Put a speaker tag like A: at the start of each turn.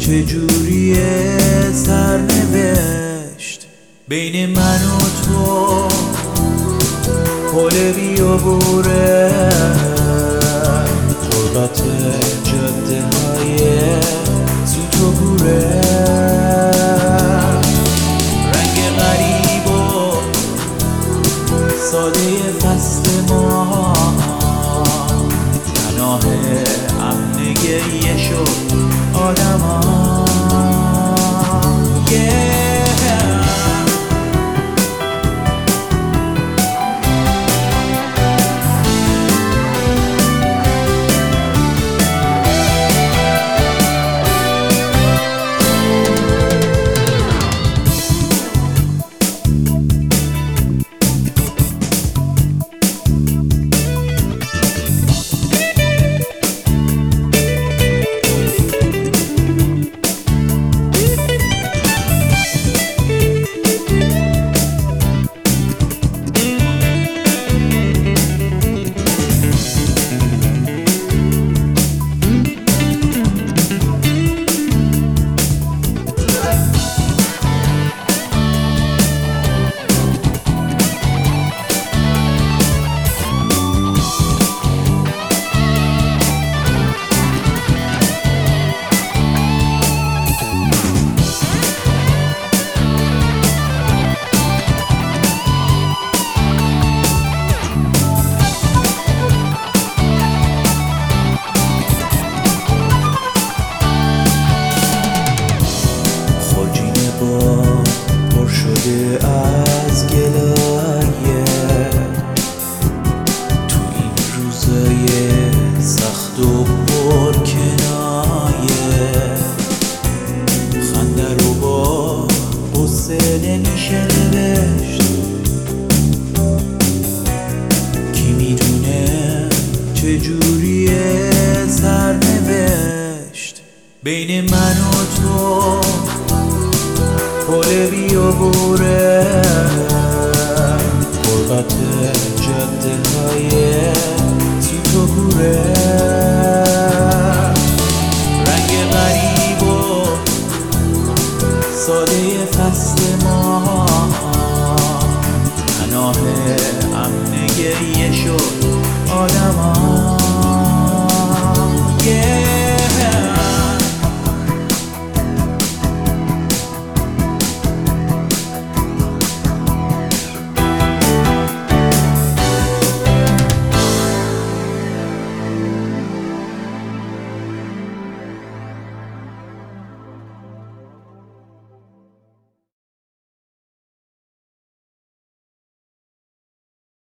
A: چجوریه سرنوشت بین من و تو پل بیابوره غربت جاده های سوت و گوره رنگ غریب و ساده فصل ما پناه امن گریه شد آدم ها پر شده از گلایه تو این روزای سخت و پر کنایه خنده رو با حوصله میشه نوشت کی میدونه چجوریه سرنوشت بین من و تو پل بیابوره غربت جاده های سوت و گوره رنگ غریب و ساده فصل ما پناه امن گریه شد آدم ها